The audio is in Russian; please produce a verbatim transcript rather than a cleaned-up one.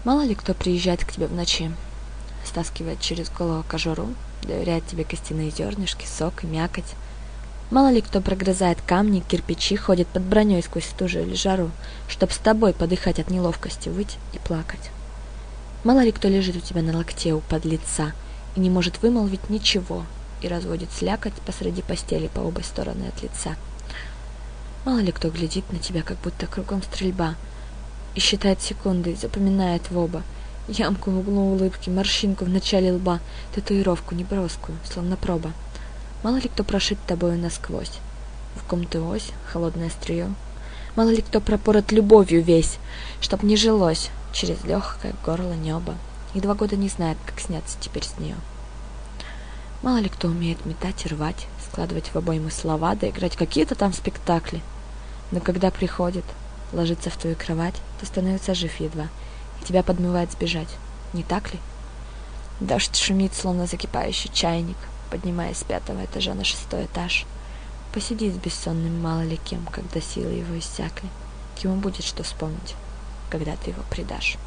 Мало ли кто приезжает к тебе в ночи, стаскивает через голову кожуру, доверяет тебе костяные зернышки, сок и мякоть. Мало ли кто прогрызает камни, кирпичи, ходит под броней сквозь стужу или жару, чтоб с тобой подыхать от неловкости, выть и плакать. Мало ли кто лежит у тебя на локте у подлеца и не может вымолвить ничего, и разводит слякоть посреди постели по обе стороны от лица. Мало ли кто глядит на тебя, как будто кругом стрельба, и считает секунды, запоминает в оба ямку в углу улыбки, морщинку в начале лба, татуировку неброскую, словно проба. Мало ли кто прошит тобою насквозь, в ком ты ось, холодное острие. Мало ли кто пропорот любовью весь, чтоб не жилось через легкое горло небо, и два года не знает, как сняться теперь с нее. Мало ли кто умеет метать и рвать, складывать в обоймы слова, да играть какие-то там спектакли. Но когда приходит, ложится в твою кровать, то становится жив едва, и тебя подмывает сбежать, не так ли? Дождь шумит, словно закипающий чайник, поднимаясь с пятого этажа на шестой этаж. Посиди с бессонным мало ли кем, когда силы его иссякли. Ему будет что вспомнить, когда ты его предашь.